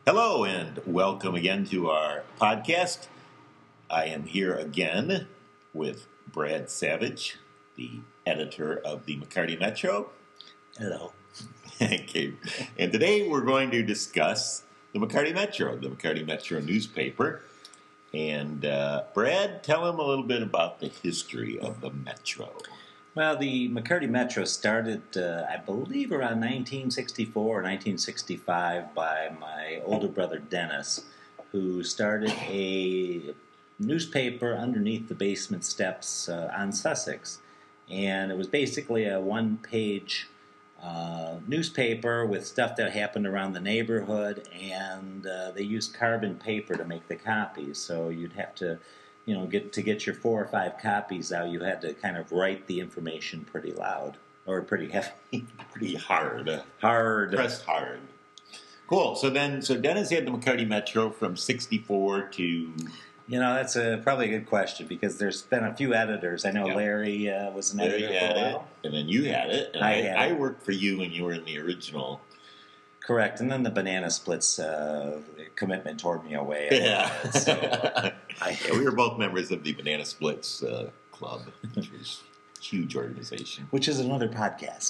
Hello and welcome again to our podcast. I am here again with Brad Savage, the editor of the McCarty Metro. Hello. Okay. And today we're going to discuss the McCarty Metro newspaper. And Brad, tell him a little bit about the history of the Metro. Well, the McCarty Metro started, I believe, around 1964 or 1965 by my older brother Dennis, who started a newspaper underneath the basement steps on Sussex. And it was basically a one-page newspaper with stuff that happened around the neighborhood, and they used carbon paper to make the copies. So you'd have to get your 4 or 5 copies out, you had to kind of write the information pretty loud or pretty heavy, Pretty hard. Pressed hard. Cool. So Dennis had the McCarty Metro from 64 to... That's probably a good question because there's been a few editors. I know Larry was an editor for a while. And then you had it. And I worked for you when you were in the original. Correct. And then the Banana Splits commitment tore me away. We were both members of the Banana Splits Club, which was a huge organization. Which is another podcast.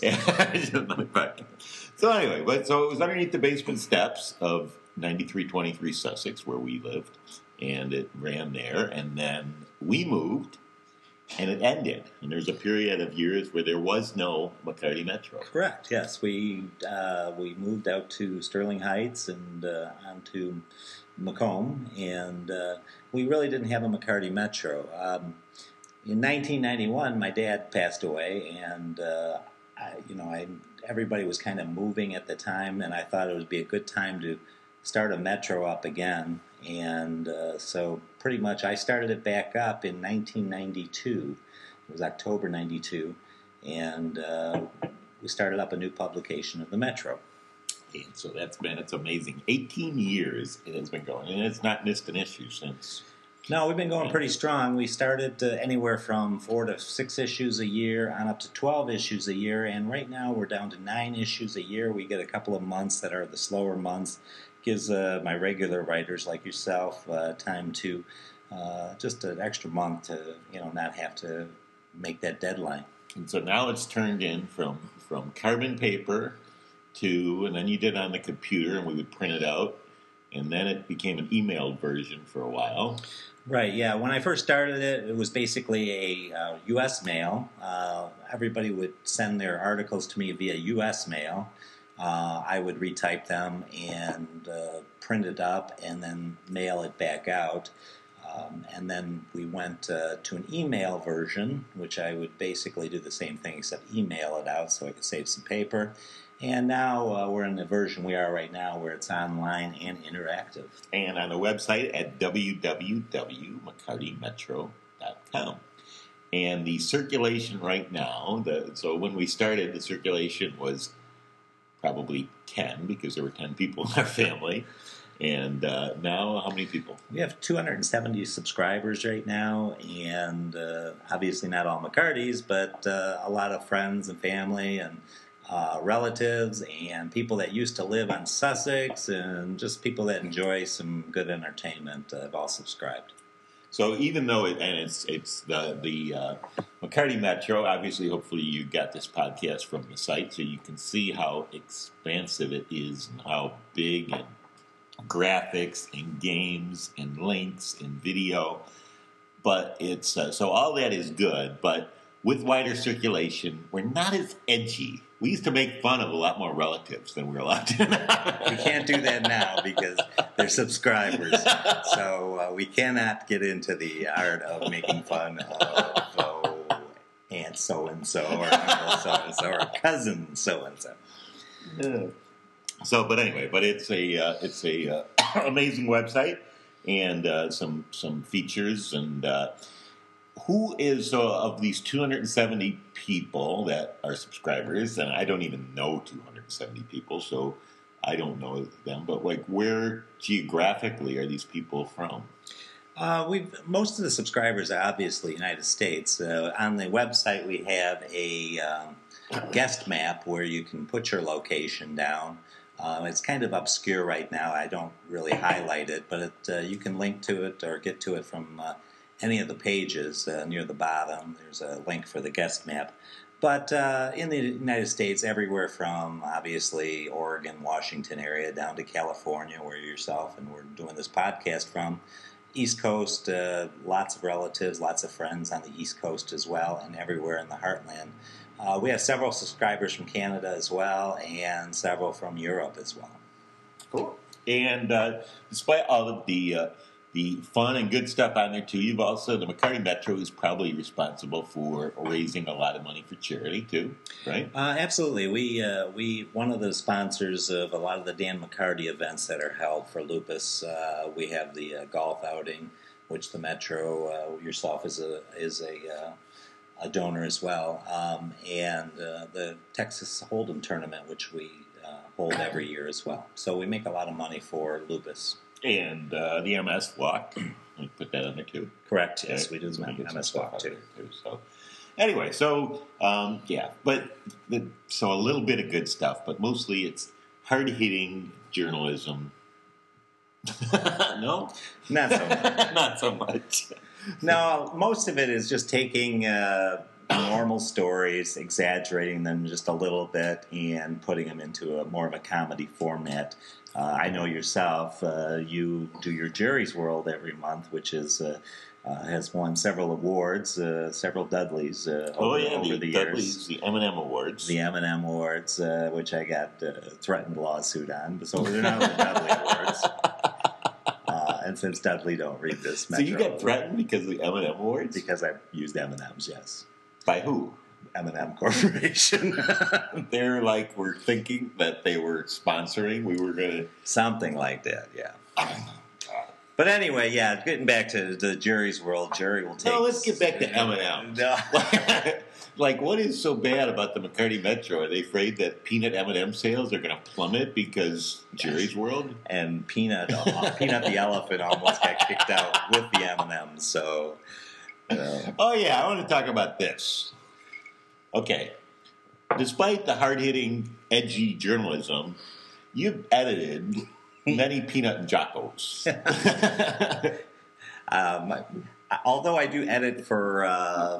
So anyway, so it was underneath the basement steps of 9323 Sussex, where we lived, and it ran there. And then we moved, and it ended. And there's a period of years where there was no McCarty Metro. Correct. Yes, we moved out to Sterling Heights and onto Macomb, and we really didn't have a McCarty Metro. In 1991, my dad passed away, and everybody was kind of moving at the time, and I thought it would be a good time to start a Metro up again. And so pretty much I started it back up in 1992. It was October 92, and we started up a new publication of the Metro. And so it's amazing. 18 years it has been going, and it's not missed an issue since. No, we've been going pretty strong. We started anywhere from 4 to 6 issues a year on up to 12 issues a year, and right now we're down to 9 issues a year. We get a couple of months that are the slower months. Gives my regular writers like yourself time to just an extra month to not have to make that deadline. And so now it's turned in from carbon paper to, and then you did it on the computer, and we would print it out, and then it became an emailed version for a while. Right, yeah. When I first started it, it was basically a U.S. mail. Everybody would send their articles to me via U.S. mail. I would retype them and print it up and then mail it back out. And then we went to an email version, which I would basically do the same thing except email it out so I could save some paper. And now we're in the version we are right now where it's online and interactive. And on the website at www.mccartymetro.com. And the circulation right now, so when we started, the circulation was probably 10 because there were 10 people in our family. And now, how many people? We have 270 subscribers right now, and obviously not all McCartys, but a lot of friends and family and relatives and people that used to live on Sussex and just people that enjoy some good entertainment have all subscribed. So even though it's the McCarty Metro, obviously, hopefully you got this podcast from the site so you can see how expansive it is and how big and graphics and games and links and video. But it's so all that is good, but with wider circulation, we're not as edgy. We used to make fun of a lot more relatives than we're allowed to now. We can't do that now because they're subscribers. So we cannot get into the art of making fun of Aunt so-and-so or Uncle so-and-so or Cousin so-and-so. But anyway, it's a amazing website and some features and who is of these 270 people that are subscribers, and I don't even know 270 people, so I don't know them. But where geographically are these people from? Most of the subscribers are obviously United States. On the website, we have a guest map where you can put your location down. It's kind of obscure right now. I don't really highlight it, but you can link to it or get to it from any of the pages near the bottom. There's a link for the guest map. But in the United States, everywhere from obviously Oregon, Washington area down to California, where you're yourself and we're doing this podcast from. East Coast, lots of relatives, lots of friends on the East Coast as well, and everywhere in the heartland. We have several subscribers from Canada as well, and several from Europe as well. Cool. And despite all of the fun and good stuff on there too, you've also, the McCarty Metro is probably responsible for raising a lot of money for charity too, right? Absolutely. We one of the sponsors of a lot of the Dan McCarty events that are held for lupus. We have the golf outing, which the Metro yourself is a donor as well, and the Texas Hold'em tournament, which we hold every year as well. So we make a lot of money for lupus. And the MS Walk, we put that on there too. Correct. Yes, we do the MS Walk too. So, anyway, so yeah, but so a little bit of good stuff, but mostly it's hard hitting journalism. No, not so much. Not so much. No, most of it is just taking normal stories, exaggerating them just a little bit, and putting them into more of a comedy format. I know yourself, you do your Jerry's World every month, which is has won several awards, several Dudleys over the Dudleys, years. The M&M Awards. The M&M Awards, which I got threatened lawsuit on, so they're not the Dudley Awards. And since Dudley don't read this Metro... So you got threatened because of the M&M Awards? Because I used M&Ms, yes. By who? M&M Corporation. They're like, we're thinking that they were sponsoring. We were going to... Something like that, yeah. But anyway, yeah, getting back to the Jerry's World, Jerry will take... No, let's get back to M&M. No. Like, what is so bad about the McCarty Metro? Are they afraid that peanut M&M sales are going to plummet because Jerry's World? And Peanut the elephant almost got kicked out with the M&Ms, so... Oh, yeah, I want to talk about this. Okay. Despite the hard-hitting, edgy journalism, you've edited many Peanut and Jockos. Although I do edit for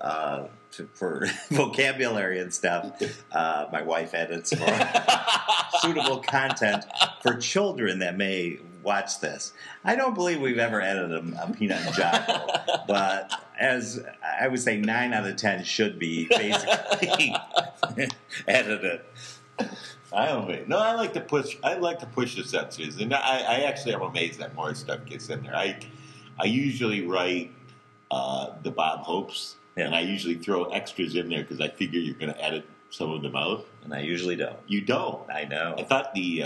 vocabulary and stuff, my wife edits for suitable content for children that may watch this. I don't believe we've ever edited a Peanut and Jocko, but as I would say, 9 out of 10 should be basically edited. I don't know. No, I like to push the censors, and I actually am amazed that more stuff gets in there. I usually write the Bob Hopes, and I usually throw extras in there because I figure you're going to edit some of them out. And I usually don't. You don't. I know. I thought the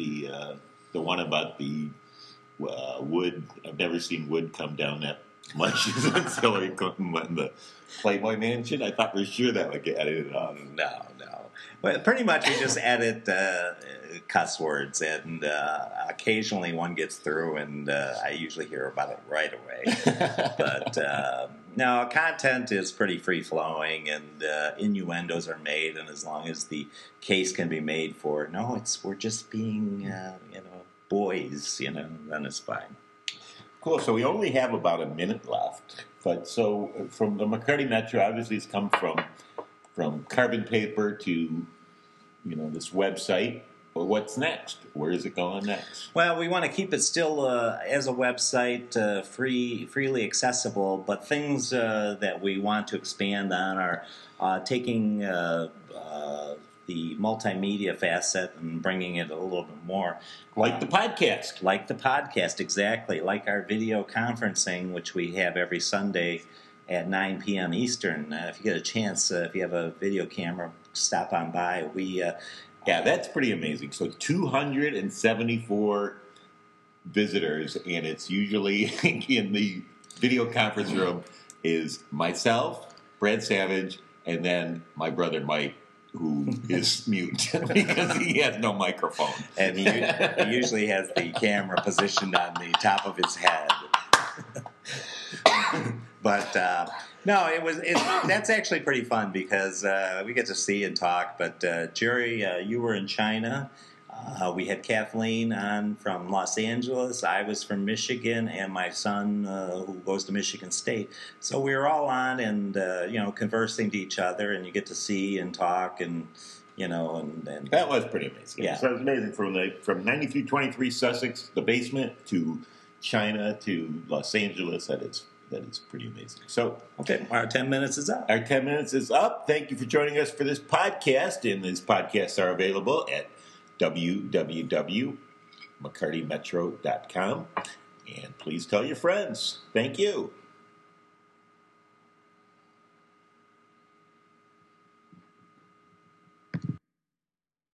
one about the wood. I've never seen wood come down that much since Hillary Clinton went in the Playboy Mansion. I thought for sure that would get edited out. No. But pretty much we just edit cuss words, and occasionally one gets through, and I usually hear about it right away. But no, content is pretty free-flowing, and innuendos are made, and as long as the case can be made for, we're just being, boys, then it's fine. Cool. So we only have about a minute left. But so from the McCarty Metro, obviously it's come from carbon paper to, this website. But what's next? Where is it going next? Well, we want to keep it still as a website, freely accessible. But things that we want to expand on are taking the multimedia facet and bringing it a little bit more. Like the podcast. Like the podcast, exactly. Like our video conferencing, which we have every Sunday at 9 p.m. Eastern. If you get a chance, if you have a video camera, stop on by. Yeah, that's pretty amazing. So 274 visitors, and it's usually in the video conference room is myself, Brad Savage, and then my brother Mike, who is mute because he has no microphone. And he usually has the camera positioned on the top of his head. But no, that's actually pretty fun because we get to see and talk. But Jerry, you were in China. We had Kathleen on from Los Angeles. I was from Michigan, and my son, who goes to Michigan State. So we were all on and conversing to each other, and you get to see and talk and. And that was pretty amazing. Yeah, so it was amazing from 9323 Sussex, the basement, to China to Los Angeles. That is pretty amazing. So, okay, our 10 minutes is up. Our 10 minutes is up. Thank you for joining us for this podcast, and these podcasts are available at www.mccartymetro.com. And please tell your friends. Thank you.